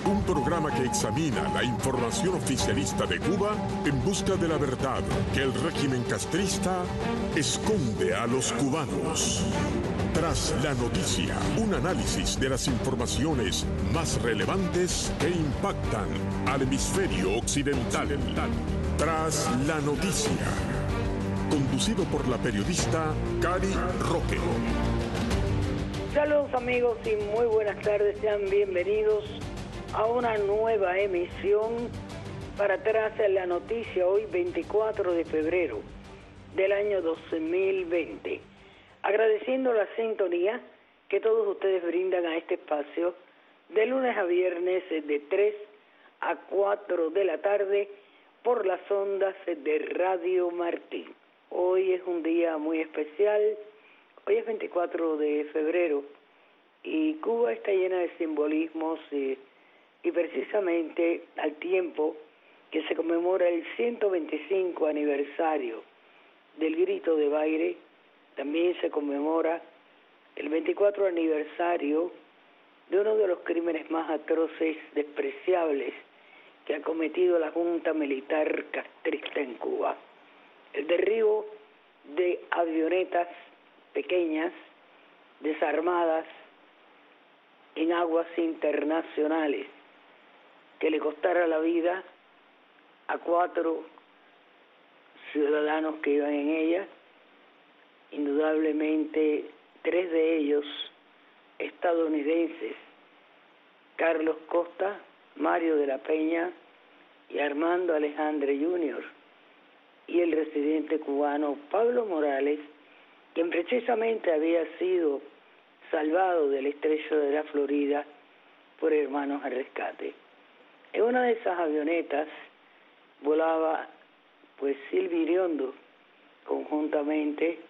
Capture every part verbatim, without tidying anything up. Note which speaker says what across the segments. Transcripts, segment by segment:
Speaker 1: Un programa que examina la información oficialista de Cuba en busca de la verdad que el régimen castrista esconde a los cubanos. Tras la noticia, un análisis de las informaciones más relevantes que impactan al hemisferio occidental. Tras la noticia, conducido por la periodista Cari Roque.
Speaker 2: Saludos amigos y muy buenas tardes, sean bienvenidos a una nueva emisión para Tras la Noticia, hoy veinticuatro de febrero del año dos mil veinte. Agradeciendo la sintonía que todos ustedes brindan a este espacio de lunes a viernes de tres a cuatro de la tarde por las ondas de Radio Martín. Hoy es un día muy especial, hoy es veinticuatro de febrero y Cuba está llena de simbolismos y, y precisamente al tiempo que se conmemora el ciento veinticinco aniversario del grito de Baile, también se conmemora el veinticuatro aniversario de uno de los crímenes más atroces, despreciables que ha cometido la Junta Militar Castrista en Cuba. El derribo de avionetas pequeñas, desarmadas, en aguas internacionales, que le costara la vida a cuatro ciudadanos que iban en ella, indudablemente tres de ellos estadounidenses, Carlos Costa, Mario de la Peña y Armando Alejandre junior, y el residente cubano Pablo Morales, quien precisamente había sido salvado del estrecho de la Florida por Hermanos al Rescate. En una de esas avionetas volaba pues Silvia Iriondo, conjuntamente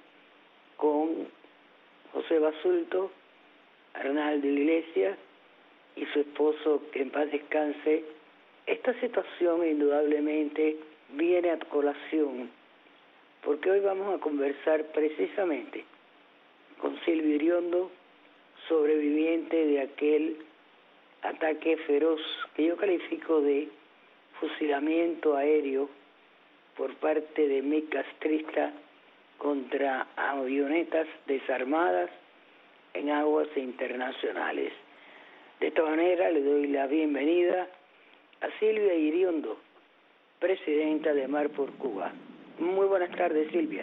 Speaker 2: con José Basulto, Arnaldo Iglesias y su esposo, que en paz descanse. Esta situación indudablemente viene a colación, porque hoy vamos a conversar precisamente con Silvia Iriondo, sobreviviente de aquel ataque feroz que yo califico de fusilamiento aéreo por parte de M I castrista contra avionetas desarmadas en aguas internacionales. De esta manera le doy la bienvenida a Silvia Iriondo, presidenta de Mar por Cuba. Muy buenas tardes, Silvia.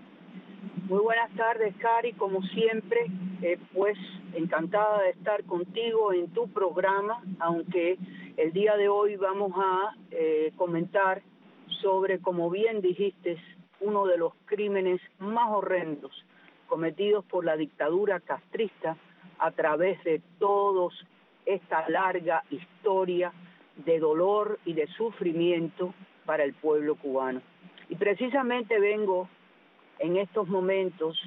Speaker 3: Muy buenas tardes, Cari, como siempre, eh, pues encantada de estar contigo en tu programa, aunque el día de hoy vamos a eh, comentar sobre, como bien dijiste, uno de los crímenes más horrendos cometidos por la dictadura castrista a través de toda esta larga historia de dolor y de sufrimiento para el pueblo cubano. Y precisamente vengo en estos momentos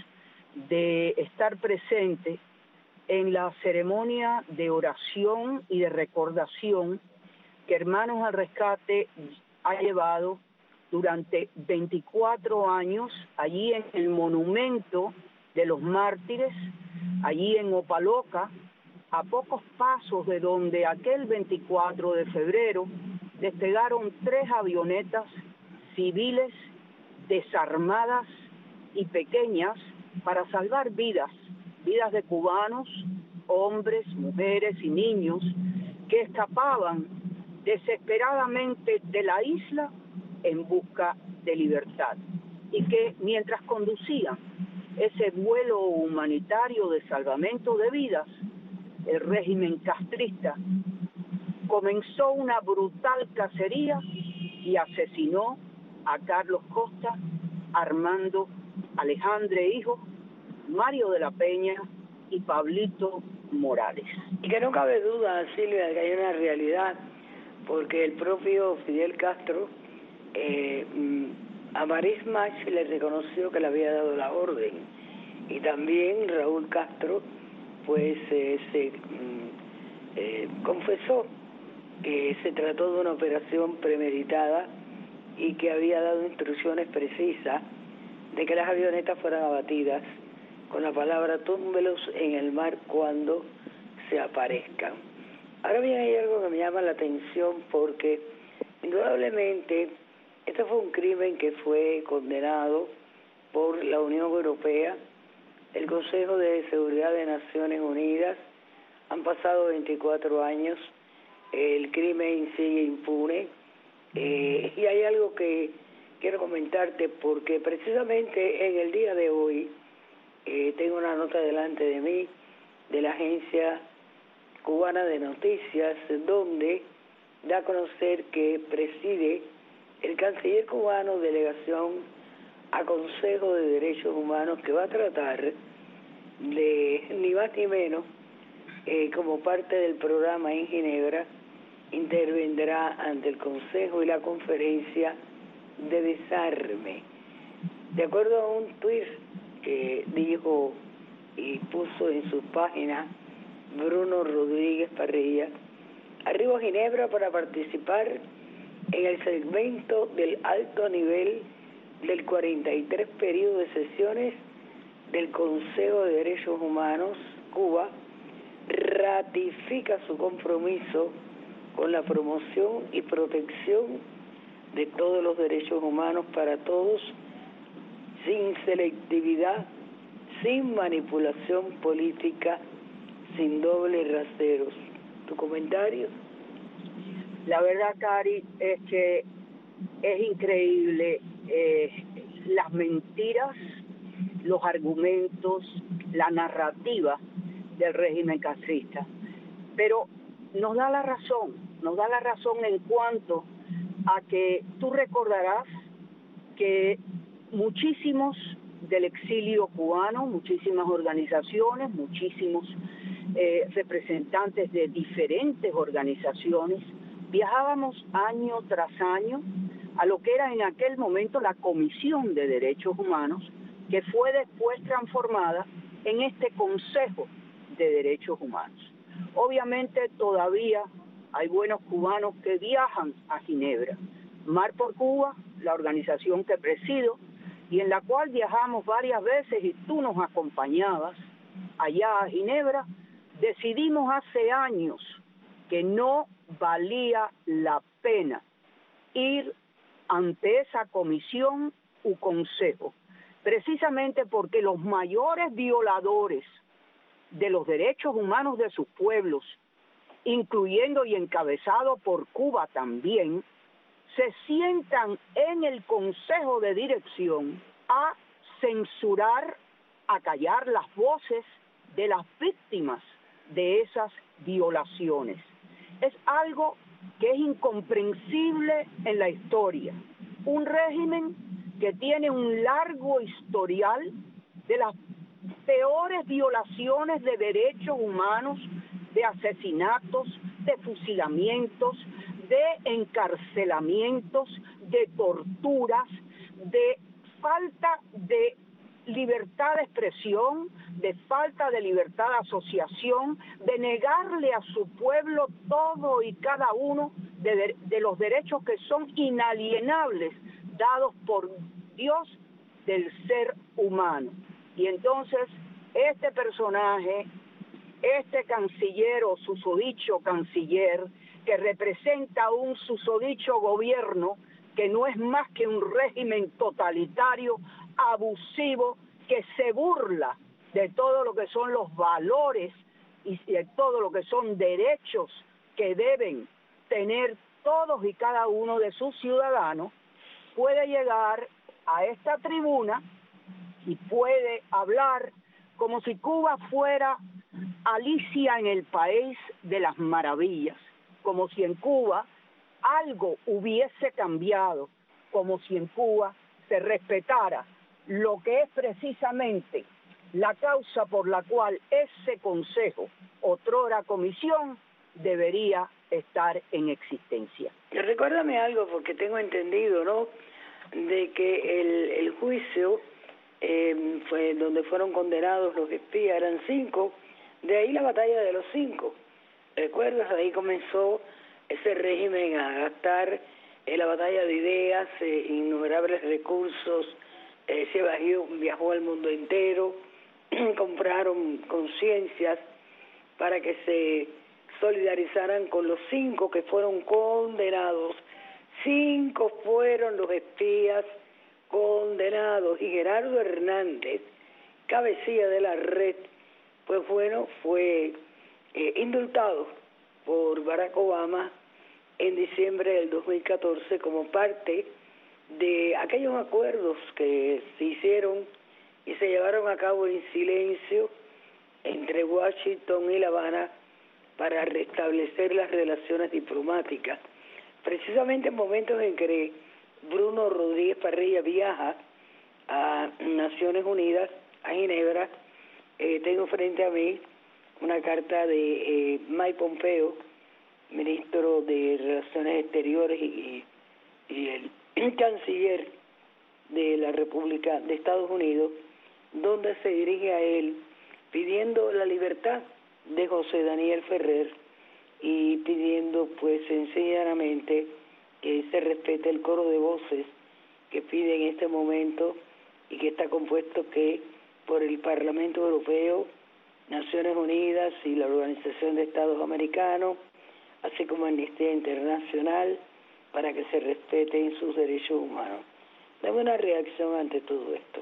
Speaker 3: de estar presente en la ceremonia de oración y de recordación que Hermanos al Rescate ha llevado durante veinticuatro años allí en el monumento de los mártires, allí en Opaloca, a pocos pasos de donde aquel veinticuatro de febrero despegaron tres avionetas civiles desarmadas y pequeñas para salvar vidas, vidas de cubanos, hombres, mujeres y niños que escapaban desesperadamente de la isla en busca de libertad, y que mientras conducían ese vuelo humanitario de salvamento de vidas, el régimen castrista comenzó una brutal cacería y asesinó a Carlos Costa, Armando Alejandre hijo, Mario de la Peña y Pablito Morales.
Speaker 2: Y que no cabe duda, Silvia, de que hay una realidad, porque el propio Fidel Castro eh, a Marismas le reconoció que le había dado la orden, y también Raúl Castro pues eh, se eh, confesó que se trató de una operación premeditada y que había dado instrucciones precisas de que las avionetas fueran abatidas con la palabra túmbelos en el mar cuando se aparezcan. Ahora bien, hay algo que me llama la atención porque indudablemente este fue un crimen que fue condenado por la Unión Europea, el Consejo de Seguridad de Naciones Unidas. Han pasado veinticuatro años, el crimen sigue impune, eh, y hay algo que quiero comentarte porque precisamente en el día de hoy eh, tengo una nota delante de mí de la Agencia Cubana de Noticias, donde da a conocer que preside el canciller cubano delegación a Consejo de Derechos Humanos, que va a tratar de, ni más ni menos, eh, como parte del programa en Ginebra, intervendrá ante el Consejo y la Conferencia de Desarme. De acuerdo a un tuit que dijo y puso en su página Bruno Rodríguez Parrilla, arribo a Ginebra para participar en el segmento del alto nivel del cuarenta y tres periodo de sesiones del Consejo de Derechos Humanos. Cuba ratifica su compromiso con la promoción y protección de todos los derechos humanos para todos, sin selectividad, sin manipulación política, sin dobles raseros. ¿Tu comentario?
Speaker 3: La verdad, Cari, es que es increíble eh, las mentiras, los argumentos, la narrativa del régimen castrista. Pero nos da la razón, nos da la razón en cuanto a que tú recordarás que muchísimos del exilio cubano, muchísimas organizaciones, muchísimos eh, representantes de diferentes organizaciones, viajábamos año tras año a lo que era en aquel momento la Comisión de Derechos Humanos, que fue después transformada en este Consejo de Derechos Humanos. Obviamente todavía hay buenos cubanos que viajan a Ginebra. Mar por Cuba, la organización que presido, y en la cual viajamos varias veces y tú nos acompañabas allá a Ginebra, decidimos hace años que no valía la pena ir ante esa comisión u consejo, precisamente porque los mayores violadores de los derechos humanos de sus pueblos, incluyendo y encabezado por Cuba también, se sientan en el Consejo de Dirección a censurar, a callar las voces de las víctimas de esas violaciones. Es algo que es incomprensible en la historia. Un régimen que tiene un largo historial de las peores violaciones de derechos humanos, de asesinatos, de fusilamientos, de encarcelamientos, de torturas, de falta de libertad de expresión, de falta de libertad de asociación, de negarle a su pueblo todo y cada uno de, de los derechos que son inalienables, dados por Dios del ser humano. Y entonces este personaje, este canciller o susodicho canciller, que representa un susodicho gobierno que no es más que un régimen totalitario, abusivo, que se burla de todo lo que son los valores y de todo lo que son derechos que deben tener todos y cada uno de sus ciudadanos, puede llegar a esta tribuna y puede hablar como si Cuba fuera Alicia en el País de las Maravillas, como si en Cuba algo hubiese cambiado, como si en Cuba se respetara lo que es precisamente la causa por la cual ese consejo, otrora comisión, debería estar en existencia.
Speaker 2: Recuérdame algo, porque tengo entendido, ¿no?, de que el, el juicio eh, fue donde fueron condenados los espías, eran cinco, de ahí la batalla de los cinco. ¿Recuerdas? Ahí comenzó ese régimen a gastar en la batalla de ideas, eh, innumerables recursos, eh, se viajó, viajó al mundo entero, compraron conciencias para que se solidarizaran con los cinco que fueron condenados. Cinco fueron los espías condenados y Gerardo Hernández, cabecilla de la red, pues bueno, fue eh, indultado por Barack Obama en diciembre del dos mil catorce como parte de aquellos acuerdos que se hicieron y se llevaron a cabo en silencio entre Washington y La Habana para restablecer las relaciones diplomáticas. Precisamente en momentos en que Bruno Rodríguez Parrilla viaja a Naciones Unidas, a Ginebra, eh, tengo frente a mí una carta de eh, Mike Pompeo, ministro de Relaciones Exteriores y, y el canciller de la República de Estados Unidos, donde se dirige a él pidiendo la libertad de José Daniel Ferrer y pidiendo pues sencillamente que se respete el coro de voces que pide en este momento y que está compuesto que por el Parlamento Europeo, Naciones Unidas y la Organización de Estados Americanos, así como Amnistía Internacional, para que se respeten sus derechos humanos. Dame una reacción ante todo esto.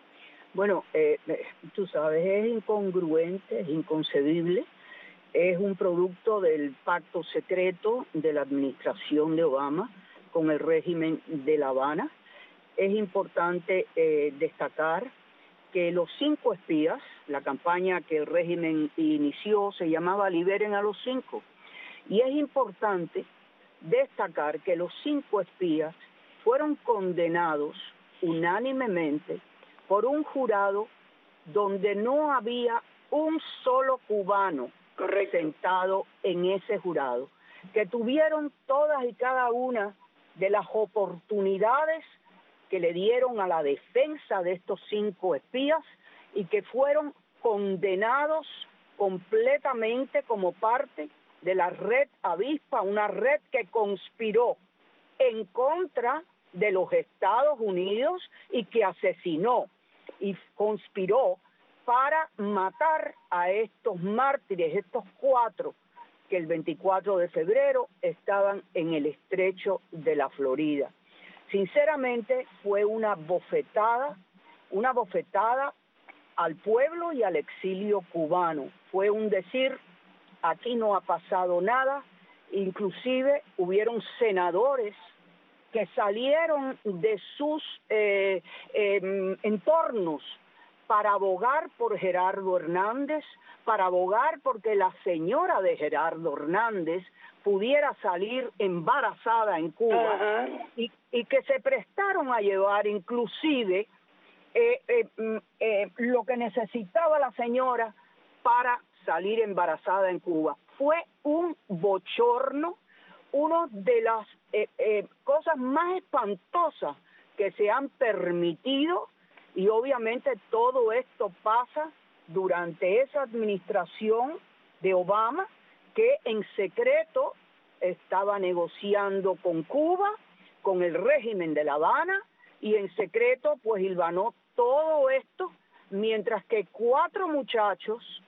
Speaker 3: Bueno, eh, tú sabes, es incongruente, es inconcebible, es un producto del pacto secreto de la administración de Obama con el régimen de La Habana. Es importante eh, destacar que los cinco espías, la campaña que el régimen inició se llamaba Liberen a los cinco, y es importante destacar que los cinco espías fueron condenados unánimemente por un jurado donde no había un solo cubano
Speaker 2: Correcto.
Speaker 3: sentado en ese jurado, que tuvieron todas y cada una de las oportunidades que le dieron a la defensa de estos cinco espías y que fueron condenados completamente como parte de la red Avispa, una red que conspiró en contra de los Estados Unidos y que asesinó y conspiró para matar a estos mártires, estos cuatro que el veinticuatro de febrero estaban en el estrecho de la Florida. Sinceramente fue una bofetada, una bofetada al pueblo y al exilio cubano. Fue un decir, aquí no ha pasado nada, inclusive hubieron senadores que salieron de sus eh, eh, entornos para abogar por Gerardo Hernández, para abogar porque la señora de Gerardo Hernández pudiera salir embarazada en Cuba, uh-huh. y, y que se prestaron a llevar inclusive eh, eh, eh, lo que necesitaba la señora para salir embarazada en Cuba. Fue un bochorno, una de las eh, eh, cosas más espantosas que se han permitido, y obviamente todo esto pasa durante esa administración de Obama, que en secreto estaba negociando con Cuba, con el régimen de La Habana, y en secreto pues hilvanó todo esto, mientras que cuatro muchachos,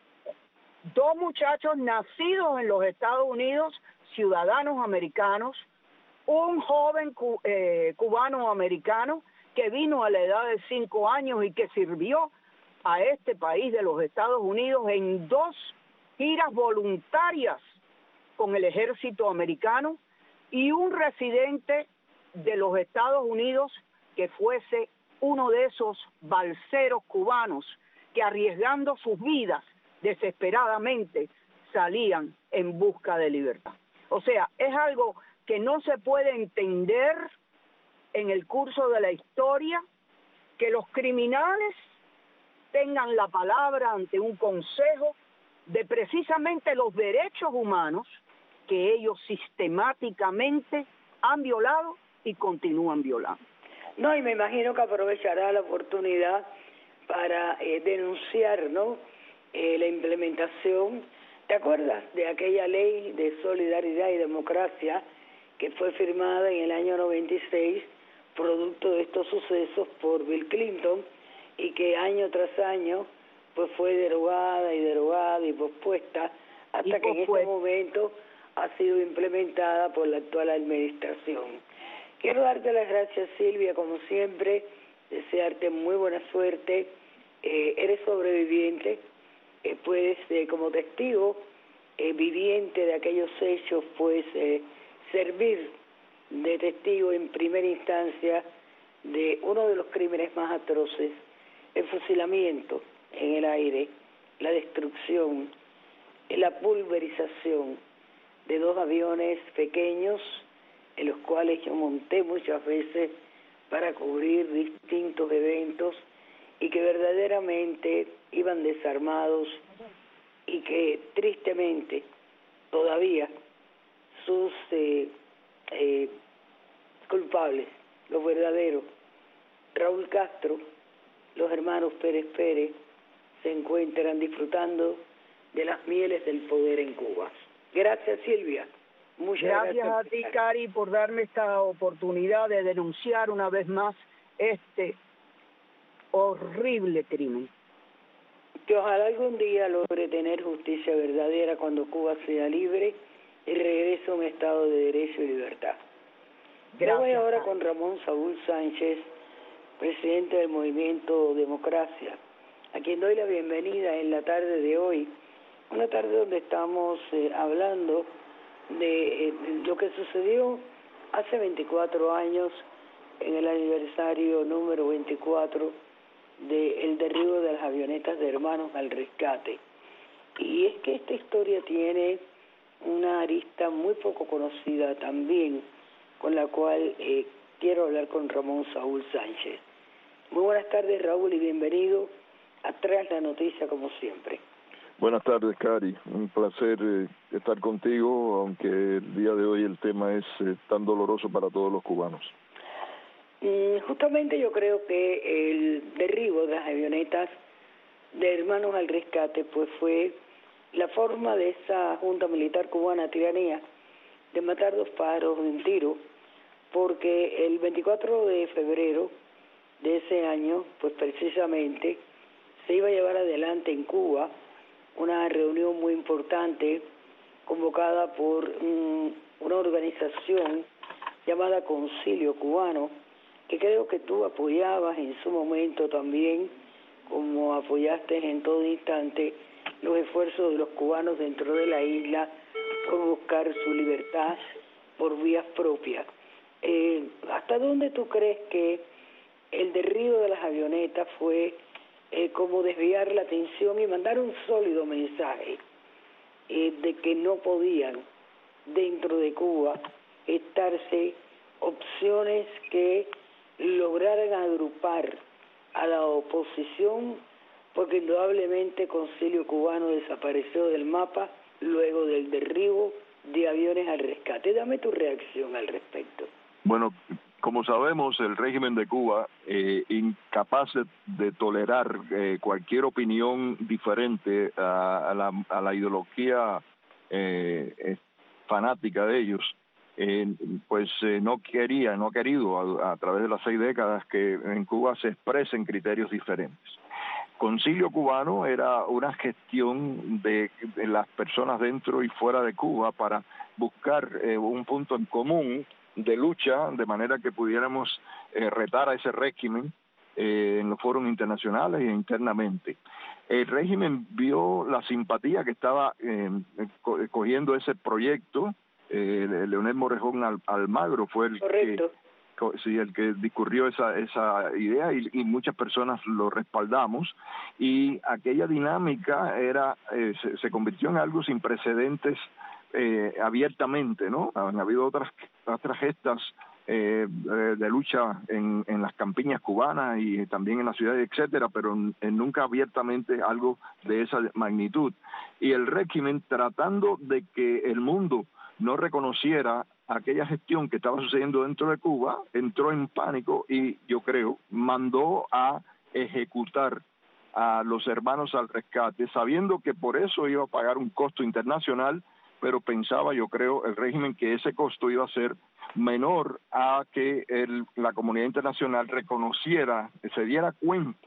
Speaker 3: dos muchachos nacidos en los Estados Unidos, ciudadanos americanos, un joven cu- eh, cubano-americano que vino a la edad de cinco años y que sirvió a este país de los Estados Unidos en dos giras voluntarias con el ejército americano, y un residente de los Estados Unidos que fuese uno de esos balseros cubanos que, arriesgando sus vidas desesperadamente, salían en busca de libertad. O sea, es algo que no se puede entender en el curso de la historia, que los criminales tengan la palabra ante un consejo de precisamente los derechos humanos que ellos sistemáticamente han violado y continúan violando.
Speaker 2: No, y me imagino que aprovechará la oportunidad para eh, denunciar, ¿no?, eh, la implementación. ¿Te acuerdas de aquella ley de solidaridad y democracia que fue firmada en el año noventa y seis, producto de estos sucesos por Bill Clinton, y que año tras año pues fue derogada y derogada y pospuesta hasta que en este momento ha sido implementada por la actual administración. Quiero darte las gracias, Silvia, como siempre, desearte muy buena suerte. Eh, eres sobreviviente, eh, puedes, eh, como testigo eh, viviente de aquellos hechos, pues eh, servir de testigo en primera instancia de uno de los crímenes más atroces, el fusilamiento en el aire, la destrucción, la pulverización de dos aviones pequeños en los cuales yo monté muchas veces para cubrir distintos eventos y que verdaderamente iban desarmados y que tristemente todavía sus eh, eh, culpables, los verdaderos, Raúl Castro, los hermanos Pérez Pérez, se encuentran disfrutando de las mieles del poder en Cuba. Gracias, Silvia. Muchas
Speaker 3: gracias. Gracias a ti, Cari, por darme esta oportunidad de denunciar una vez más este horrible crimen.
Speaker 2: Que ojalá algún día logre tener justicia verdadera cuando Cuba sea libre y regrese a un estado de derecho y libertad. Gracias. Yo voy ahora con Ramón Saúl Sánchez, presidente del Movimiento Democracia, a quien doy la bienvenida en la tarde de hoy, una tarde donde estamos eh, hablando de eh, lo que sucedió hace veinticuatro años en el aniversario número veinticuatro del derribo de las avionetas de Hermanos al Rescate. Y es que esta historia tiene una arista muy poco conocida también, con la cual eh, quiero hablar con Ramón Saúl Sánchez. Muy buenas tardes, Raúl, y bienvenido a Tras la Noticia, como siempre.
Speaker 4: Buenas tardes, Cari. Un placer eh, estar contigo, aunque el día de hoy el tema es eh, tan doloroso para todos los cubanos.
Speaker 2: Mm, justamente yo creo que el derribo de las avionetas de Hermanos al Rescate pues fue la forma de esa Junta Militar Cubana, tiranía, de matar dos pájaros de un tiro, porque el veinticuatro de febrero de ese año, pues precisamente, se iba a llevar adelante en Cuba una reunión muy importante convocada por um, una organización llamada Concilio Cubano, que creo que tú apoyabas en su momento también, como apoyaste en todo instante los esfuerzos de los cubanos dentro de la isla por buscar su libertad por vías propias. Eh, ¿Hasta dónde tú crees que el derribo de las avionetas fue eh, como desviar la atención y mandar un sólido mensaje eh, de que no podían dentro de Cuba estarse opciones que lograran agrupar a la oposición, porque indudablemente Concilio Cubano desapareció del mapa luego del derribo de aviones al rescate? Dame tu reacción al respecto.
Speaker 4: Bueno, como sabemos, el régimen de Cuba, eh, incapaz de, de tolerar eh, cualquier opinión diferente a, a, la, a la ideología eh, eh, fanática de ellos, eh, pues eh, no quería, no ha querido a, a través de las seis décadas que en Cuba se expresen criterios diferentes. Concilio Cubano era una gestión de, de las personas dentro y fuera de Cuba para buscar eh, un punto en común de lucha, de manera que pudiéramos eh, retar a ese régimen eh, en los foros internacionales e internamente. El régimen vio la simpatía que estaba eh, co cogiendo ese proyecto. eh, Leonel Morejón Al Almagro fue el
Speaker 2: Correcto.
Speaker 4: que sí, el que discurrió esa esa idea y, y muchas personas lo respaldamos, y aquella dinámica era eh, se, se convirtió en algo sin precedentes eh, abiertamente, ¿no? Han habido otras otras gestas eh, de lucha en, en las campiñas cubanas y también en las ciudades, etcétera, pero en, nunca abiertamente algo de esa magnitud. Y el régimen, tratando de que el mundo no reconociera aquella gestión que estaba sucediendo dentro de Cuba, entró en pánico y, yo creo, mandó a ejecutar a los Hermanos al Rescate, sabiendo que por eso iba a pagar un costo internacional, pero pensaba, yo creo, el régimen que ese costo iba a ser menor a que el, la comunidad internacional reconociera, se diera cuenta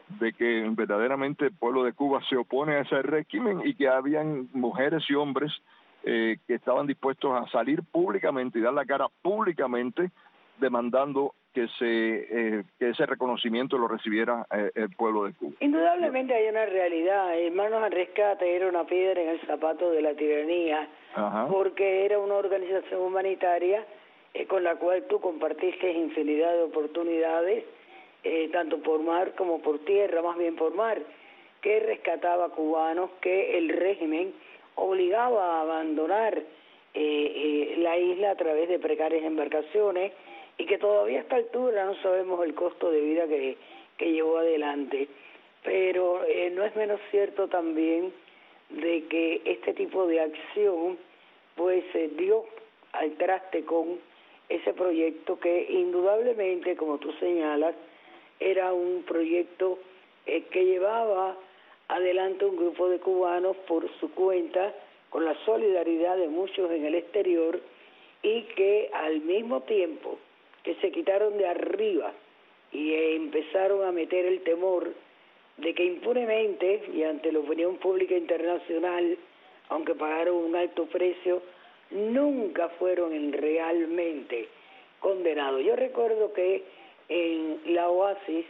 Speaker 4: de que verdaderamente el pueblo de Cuba se opone a ese régimen y que habían mujeres y hombres eh, que estaban dispuestos a salir públicamente y dar la cara públicamente demandando que se eh, que ese reconocimiento lo recibiera eh, el pueblo de Cuba.
Speaker 2: Indudablemente hay una realidad. Hermanos al Rescate era una piedra en el zapato de la tiranía. Ajá. Porque era una organización humanitaria eh, con la cual tú compartiste infinidad de oportunidades, eh, tanto por mar como por tierra, más bien por mar, que rescataba cubanos que el régimen obligaba a abandonar eh, eh, la isla a través de precarias embarcaciones, y que todavía a esta altura no sabemos el costo de vida que, que llevó adelante. Pero eh, no es menos cierto también de que este tipo de acción pues se dio al traste con ese proyecto que indudablemente, como tú señalas, era un proyecto eh, que llevaba adelante un grupo de cubanos por su cuenta, con la solidaridad de muchos en el exterior, y que al mismo tiempo que se quitaron de arriba y eh, empezaron a meter el temor de que impunemente y ante la opinión pública internacional, aunque pagaron un alto precio, nunca fueron realmente condenados. Yo recuerdo que en la Oasis,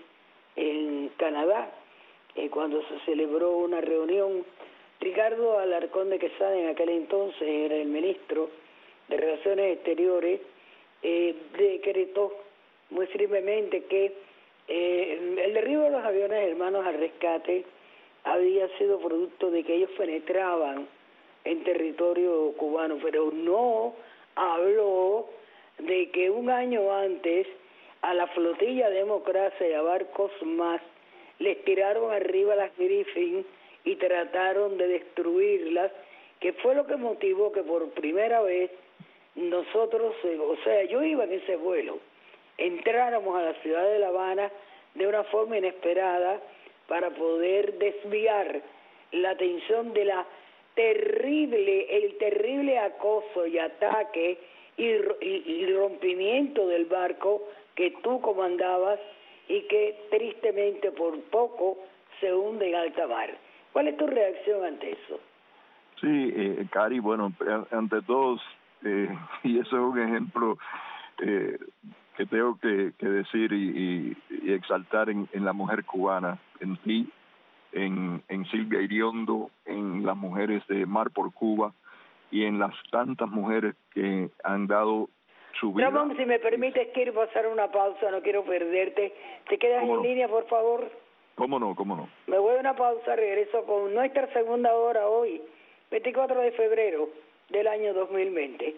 Speaker 2: en Canadá, eh, cuando se celebró una reunión, Ricardo Alarcón de Quesada, en aquel entonces era el ministro de Relaciones Exteriores, eh, decretó muy firmemente que eh, el derribo de los aviones Hermanos al Rescate había sido producto de que ellos penetraban en territorio cubano, pero no habló de que un año antes a la flotilla Democracia y a barcos más les tiraron arriba las Griffin y trataron de destruirlas, que fue lo que motivó que por primera vez nosotros, o sea, yo iba en ese vuelo, entráramos a la ciudad de La Habana de una forma inesperada para poder desviar la atención de la terrible, el terrible acoso y ataque y, y, y rompimiento del barco que tú comandabas y que tristemente por poco se hunde en alta mar. ¿Cuál es tu reacción ante eso?
Speaker 4: Sí, eh, Cari, bueno, ante todos, eh, y eso es un ejemplo eh, que tengo que, que decir y, y, y exaltar en, en la mujer cubana, en ti, en, en Silvia Iriondo, en las mujeres de Mar por Cuba y en las tantas mujeres que han dado su vida.
Speaker 2: Ramón, si me permites, quiero pasar una pausa, no quiero perderte. ¿Te quedas en
Speaker 4: no?
Speaker 2: línea, por favor?
Speaker 4: ¿Cómo no? ¿Cómo no?
Speaker 2: Me voy a una pausa, regreso con nuestra segunda hora hoy, veinticuatro de febrero del año dos mil veinte.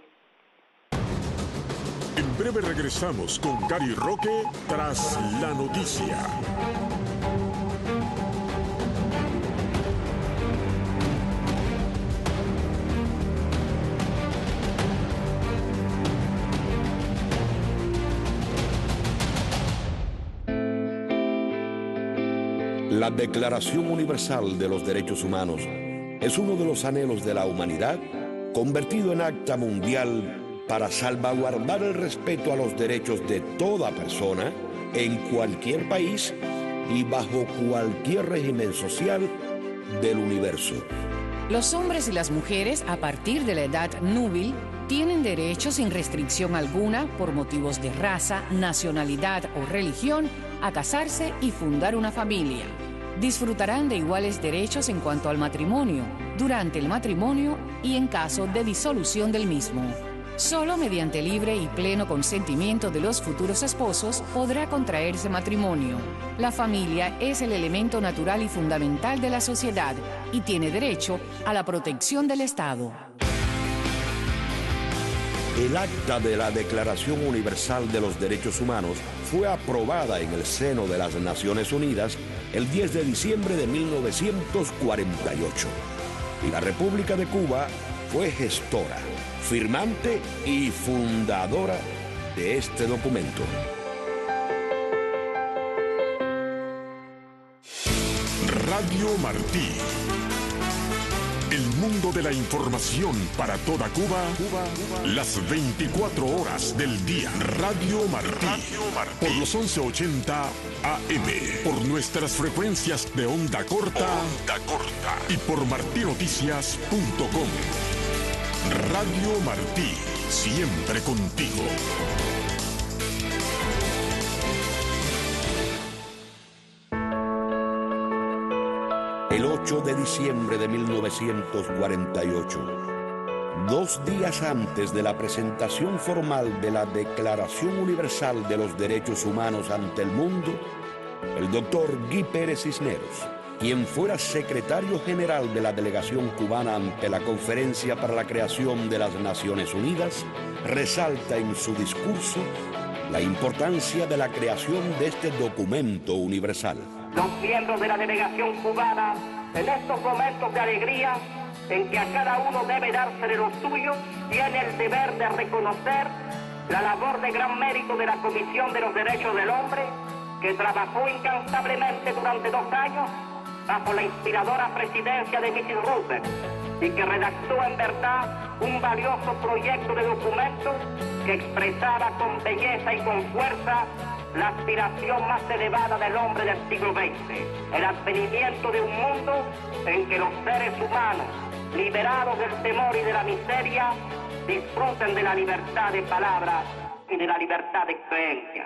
Speaker 1: En breve regresamos con Cari Roque tras la noticia.
Speaker 5: La Declaración Universal de los Derechos Humanos es uno de los anhelos de la humanidad convertido en acta mundial para salvaguardar el respeto a los derechos de toda persona en cualquier país y bajo cualquier régimen social del universo.
Speaker 6: Los hombres y las mujeres a partir de la edad núbil tienen derecho sin restricción alguna por motivos de raza, nacionalidad o religión a casarse y fundar una familia. Disfrutarán de iguales derechos en cuanto al matrimonio, durante el matrimonio y en caso de disolución del mismo. Solo mediante libre y pleno consentimiento de los futuros esposos podrá contraerse matrimonio. La familia es el elemento natural y fundamental de la sociedad y tiene derecho a la protección del Estado.
Speaker 5: El acta de la Declaración Universal de los Derechos Humanos fue aprobada en el seno de las Naciones Unidas el diez de diciembre de mil novecientos cuarenta y ocho. Y la República de Cuba fue gestora, firmante y fundadora de este documento.
Speaker 1: Radio Martí, el mundo de la información para toda Cuba, Cuba, Cuba. Las veinticuatro horas del día. Radio Martí. Radio Martí. Por los once ochenta A M. Por nuestras frecuencias de onda corta. Onda corta. Y por martí noticias punto com. Radio Martí. Siempre contigo.
Speaker 5: El ocho de diciembre de mil novecientos cuarenta y ocho, dos días antes de la presentación formal de la Declaración Universal de los Derechos Humanos ante el mundo, el doctor Guy Pérez Cisneros, quien fuera secretario general de la delegación cubana ante la Conferencia para la Creación de las Naciones Unidas, resalta en su discurso la importancia de la creación de este documento universal.
Speaker 7: Los miembros de la delegación cubana, en estos momentos de alegría, en que a cada uno debe dársele lo suyo, tiene el deber de reconocer la labor de gran mérito de la Comisión de los Derechos del Hombre, que trabajó incansablemente durante dos años bajo la inspiradora presidencia de missus Roosevelt y que redactó en verdad un valioso proyecto de documento que expresaba con belleza y con fuerza la aspiración más elevada del hombre del siglo veinte, el advenimiento de un mundo en que los seres humanos, liberados del temor y de la miseria, disfruten de la libertad de palabra y de la libertad de creencia.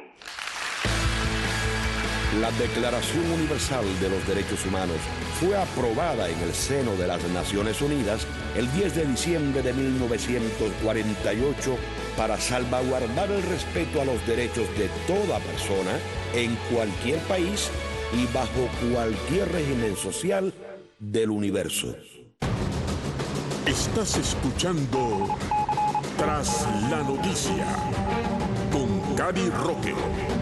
Speaker 5: La Declaración Universal de los Derechos Humanos fue aprobada en el seno de las Naciones Unidas el diez de diciembre de mil novecientos cuarenta y ocho para salvaguardar el respeto a los derechos de toda persona en cualquier país y bajo cualquier régimen social del universo.
Speaker 1: Estás escuchando Tras la Noticia con Cari Roque.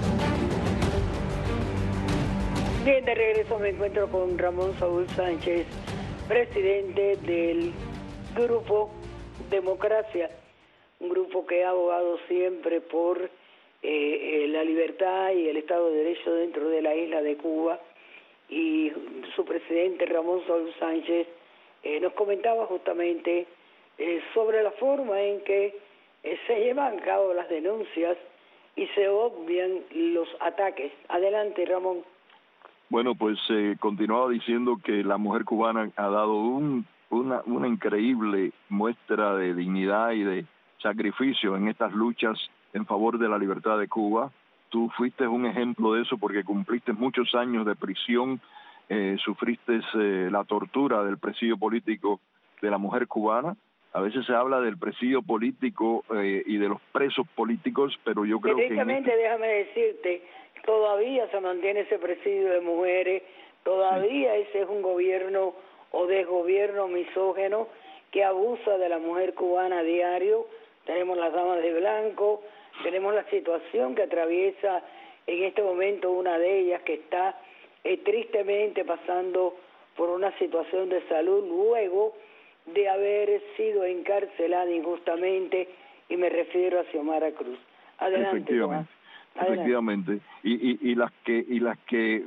Speaker 2: Bien, de regreso me encuentro con Ramón Saúl Sánchez, presidente del Grupo Democracia, un grupo que ha abogado siempre por eh, eh, la libertad y el Estado de Derecho dentro de la isla de Cuba, y su presidente Ramón Saúl Sánchez eh, nos comentaba justamente eh, sobre la forma en que eh, se llevan a cabo las denuncias y se obvian los ataques. Adelante, Ramón.
Speaker 4: Bueno, pues eh, continuaba diciendo que la mujer cubana ha dado un, una, una increíble muestra de dignidad y de sacrificio en estas luchas en favor de la libertad de Cuba. Tú fuiste un ejemplo de eso porque cumpliste muchos años de prisión, eh, sufriste eh, la tortura del presidio político de la mujer cubana. A veces se habla del presidio político eh, y de los presos políticos, pero yo creo que...
Speaker 2: Directamente, déjame decirte, todavía se mantiene ese presidio de mujeres, todavía sí. Ese es un gobierno o desgobierno misógeno que abusa de la mujer cubana a diario. Tenemos las damas de blanco, tenemos la situación que atraviesa en este momento una de ellas que está eh, tristemente pasando por una situación de salud luego de haber sido encarcelada injustamente, y me refiero a Xiomara Cruz. Adelante.
Speaker 4: Efectivamente. Adelante. Efectivamente, y, y, y las que y las que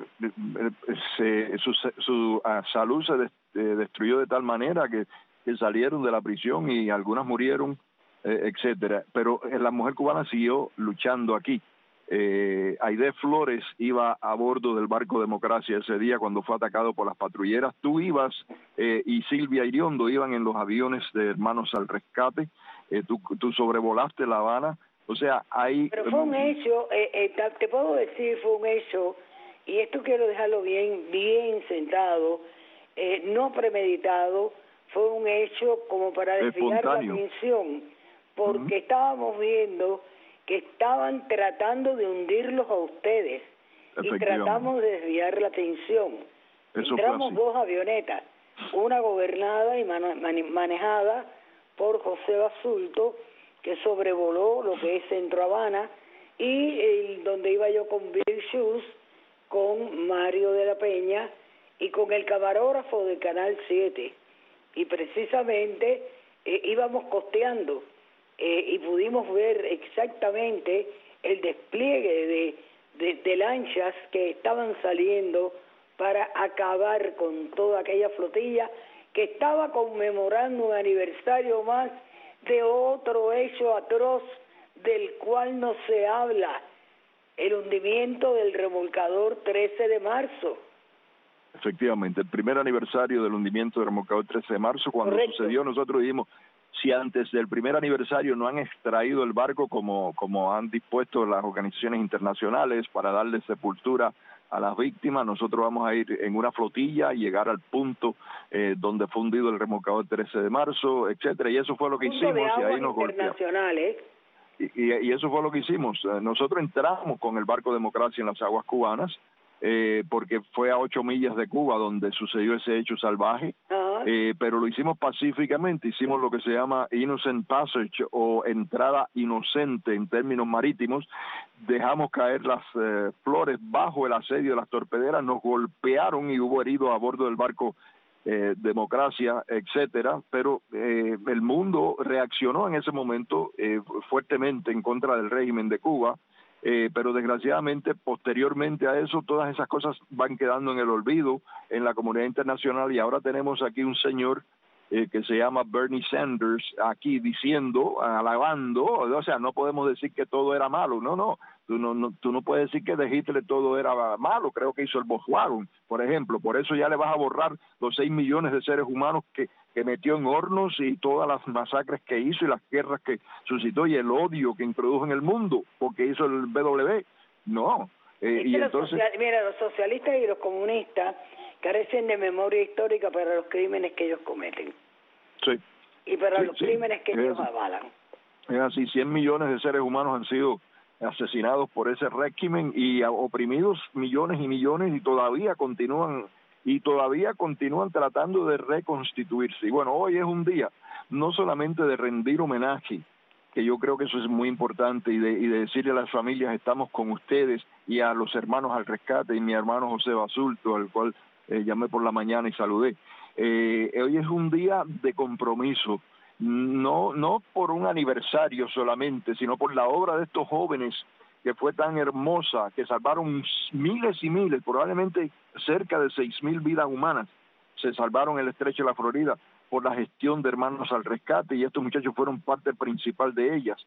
Speaker 4: se, su, su uh, salud se des, eh, destruyó de tal manera que, que salieron de la prisión y algunas murieron, eh, etcétera. Pero eh, la mujer cubana siguió luchando aquí. Eh, Aide Flores iba a bordo del barco Democracia ese día cuando fue atacado por las patrulleras. Tú ibas eh, y Silvia Iriondo iban en los aviones de Hermanos al Rescate. Eh, tú, tú sobrevolaste La Habana. O sea, hay...
Speaker 2: Pero fue un hecho, eh, eh, te puedo decir, fue un hecho, y esto quiero dejarlo bien, bien sentado, eh, no premeditado, fue un hecho como para desviar la atención, porque uh-huh. estábamos viendo que estaban tratando de hundirlos a ustedes, y tratamos de desviar la atención.
Speaker 4: Eso
Speaker 2: Entramos dos avionetas, una gobernada y man- man- manejada por José Basulto, que sobrevoló lo que es Centro Habana, y el, donde iba yo con Bill Shoes, con Mario de la Peña y con el camarógrafo del Canal siete. Y precisamente eh, íbamos costeando eh, y pudimos ver exactamente el despliegue de, de, de lanchas que estaban saliendo para acabar con toda aquella flotilla que estaba conmemorando un aniversario más de otro hecho atroz del cual no se habla, el hundimiento del remolcador trece de marzo.
Speaker 4: Efectivamente, el primer aniversario del hundimiento del remolcador trece de marzo, cuando
Speaker 2: Correcto.
Speaker 4: sucedió, nosotros dijimos, si antes del primer aniversario no han extraído el barco como, como han dispuesto las organizaciones internacionales para darle sepultura a las víctimas, nosotros vamos a ir en una flotilla y llegar al punto eh, donde fue hundido el remolcador trece de marzo, etcétera, y eso fue lo que
Speaker 2: Punto
Speaker 4: hicimos,
Speaker 2: de
Speaker 4: y ahí nos
Speaker 2: aguas
Speaker 4: golpeamos.
Speaker 2: internacionales.
Speaker 4: Y, y, y eso fue lo que hicimos. Nosotros entramos con el barco Democracia en las aguas cubanas, eh, porque fue a ocho millas de Cuba donde sucedió ese hecho salvaje,
Speaker 2: Ajá.
Speaker 4: eh, pero lo hicimos pacíficamente, hicimos lo que se llama innocent passage o entrada inocente en términos marítimos, dejamos caer las eh, flores bajo el asedio de las torpederas, nos golpearon y hubo heridos a bordo del barco eh, Democracia, etcétera, pero eh, el mundo reaccionó en ese momento eh, fuertemente en contra del régimen de Cuba. Eh, pero desgraciadamente posteriormente a eso todas esas cosas van quedando en el olvido en la comunidad internacional y ahora tenemos aquí un señor eh, que se llama Bernie Sanders aquí diciendo, alabando, o sea, no podemos decir que todo era malo, no, no, tú no, no, tú no puedes decir que de Hitler todo era malo, creo que hizo el Volkswagen, por ejemplo, por eso ya le vas a borrar los seis millones de seres humanos que que metió en hornos y todas las masacres que hizo y las guerras que suscitó y el odio que introdujo en el mundo porque hizo el B W. No. Eh, y entonces...
Speaker 2: Social, mira, los socialistas y los comunistas carecen de memoria histórica para los crímenes que ellos cometen.
Speaker 4: Sí.
Speaker 2: Y para
Speaker 4: sí,
Speaker 2: los
Speaker 4: sí.
Speaker 2: crímenes que
Speaker 4: es
Speaker 2: ellos
Speaker 4: así.
Speaker 2: avalan.
Speaker 4: Es así, cien millones de seres humanos han sido asesinados por ese régimen y oprimidos millones y millones y todavía continúan y todavía continúan tratando de reconstituirse. Y bueno, hoy es un día no solamente de rendir homenaje, que yo creo que eso es muy importante, y de, y de decirle a las familias, estamos con ustedes, y a los hermanos al rescate, y mi hermano José Basulto, al cual eh, llamé por la mañana y saludé. Eh, hoy es un día de compromiso, no, no por un aniversario solamente, sino por la obra de estos jóvenes que fue tan hermosa, que salvaron miles y miles, probablemente cerca de seis mil vidas humanas, se salvaron en el estrecho de la Florida por la gestión de Hermanos al Rescate, y estos muchachos fueron parte principal de ellas.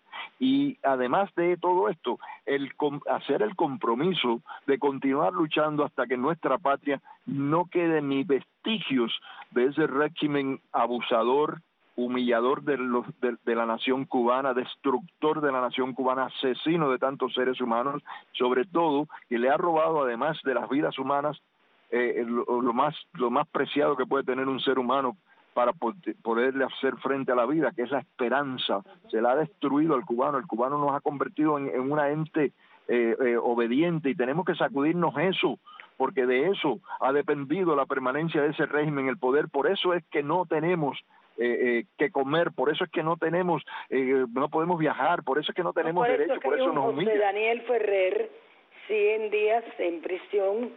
Speaker 4: Y además de todo esto, el hacer el compromiso de continuar luchando hasta que en nuestra patria no queden ni vestigios de ese régimen abusador, humillador de, los, de, de la nación cubana, destructor de la nación cubana, asesino de tantos seres humanos, sobre todo, que le ha robado, además de las vidas humanas, eh, lo, lo, más, lo más preciado que puede tener un ser humano para poderle hacer frente a la vida, que es la esperanza. Se la ha destruido al cubano, el cubano nos ha convertido en, en una ente eh, eh, obediente, y tenemos que sacudirnos eso, porque de eso ha dependido la permanencia de ese régimen en el poder. Por eso es que no tenemos Eh, eh, que comer, por eso es que no tenemos, eh, no podemos viajar, por eso es que no tenemos
Speaker 2: no, por
Speaker 4: derecho,
Speaker 2: eso
Speaker 4: por eso nos
Speaker 2: José
Speaker 4: humilla.
Speaker 2: Daniel Ferrer, cien días en prisión,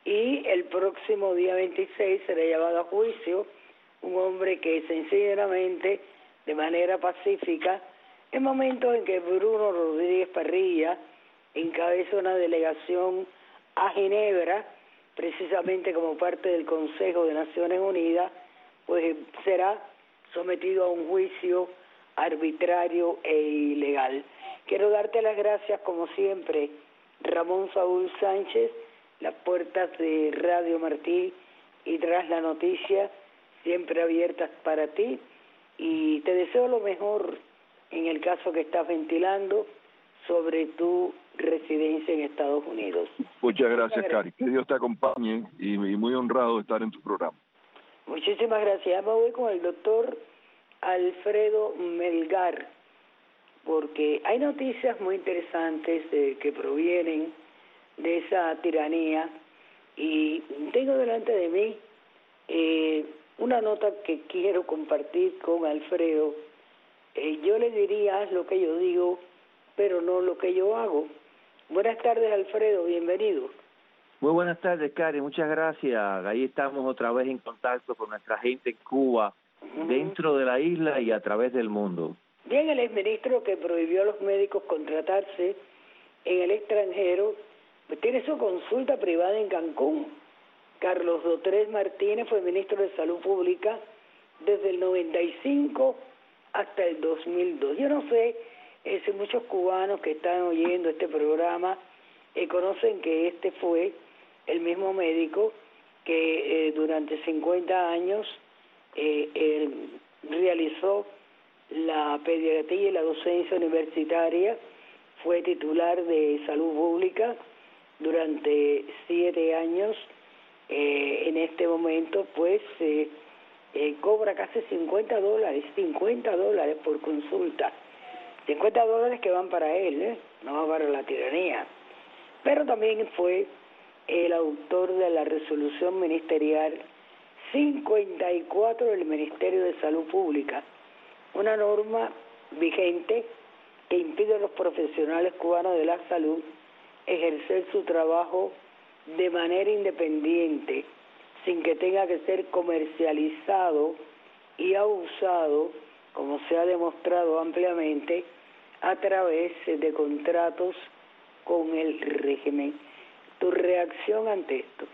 Speaker 2: y el próximo día veintiséis será llevado a juicio un hombre que sencillamente, de manera pacífica, en momentos en que Bruno Rodríguez Parrilla encabeza una delegación a Ginebra, precisamente como parte del Consejo de Naciones Unidas, pues será sometido a un juicio arbitrario e ilegal. Quiero darte las gracias, como siempre, Ramón Saúl Sánchez, las puertas de Radio Martí y Tras la Noticia siempre abiertas para ti, y te deseo lo mejor en el caso que estás ventilando sobre tu residencia en Estados Unidos.
Speaker 4: Muchas gracias, Cari. Que Dios te acompañe, y, y muy honrado de estar en tu programa.
Speaker 2: Muchísimas gracias. Me voy con el doctor Alfredo Melgar, porque hay noticias muy interesantes eh, que provienen de esa tiranía, y tengo delante de mí eh, una nota que quiero compartir con Alfredo. Eh, yo le diría, haz lo que yo digo, pero no lo que yo hago. Buenas tardes, Alfredo, bienvenido.
Speaker 8: Muy buenas tardes, Cari, muchas gracias. Ahí estamos otra vez en contacto con nuestra gente en Cuba, uh-huh. dentro de la isla y a través del mundo.
Speaker 2: Bien, el exministro que prohibió a los médicos contratarse en el extranjero, pues tiene su consulta privada en Cancún. Carlos Dotres Martínez fue ministro de Salud Pública desde el noventa y cinco hasta el dos mil dos. Yo no sé eh, si muchos cubanos que están oyendo este programa eh, conocen que este fue el mismo médico que eh, durante cincuenta años eh, eh, realizó la pediatría y la docencia universitaria, fue titular de salud pública durante siete años. Eh, en este momento pues eh, eh, cobra casi cincuenta dólares, cincuenta dólares por consulta, cincuenta dólares que van para él, ¿eh? No va para la tiranía. Pero también fue el autor de la resolución ministerial cincuenta y cuatro del Ministerio de Salud Pública, una norma vigente que impide a los profesionales cubanos de la salud ejercer su trabajo de manera independiente, sin que tenga que ser comercializado y abusado, como se ha demostrado ampliamente, a través de contratos con el régimen. ¿Tu reacción ante esto?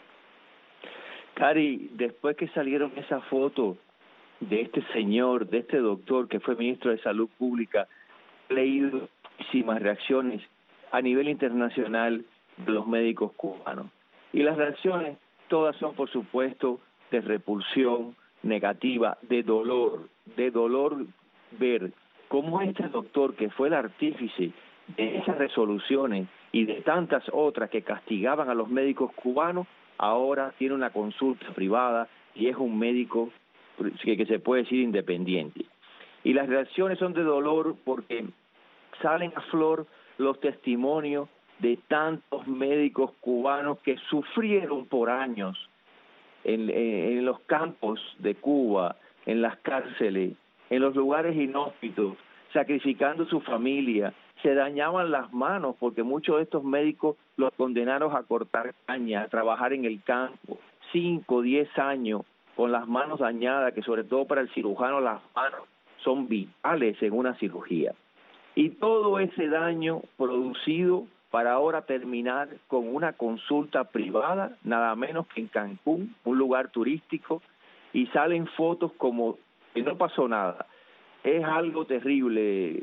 Speaker 8: Cari, después que salieron esa foto de este señor, de este doctor que fue ministro de Salud Pública, he leído muchísimas reacciones a nivel internacional de los médicos cubanos. Y las reacciones todas son, por supuesto, de repulsión negativa, de dolor, de dolor ver cómo este doctor, que fue el artífice de esas resoluciones y de tantas otras que castigaban a los médicos cubanos, ahora tiene una consulta privada y es un médico que, que se puede decir independiente. Y las reacciones son de dolor porque salen a flor los testimonios de tantos médicos cubanos que sufrieron por años en, en, en los campos de Cuba, en las cárceles, en los lugares inhóspitos, sacrificando su familia. Se dañaban las manos porque muchos de estos médicos los condenaron a cortar caña, a trabajar en el campo, cinco, diez años con las manos dañadas, que sobre todo para el cirujano las manos son vitales en una cirugía. Y todo ese daño producido para ahora terminar con una consulta privada, nada menos que en Cancún, un lugar turístico, y salen fotos como que no pasó nada. Es algo terrible,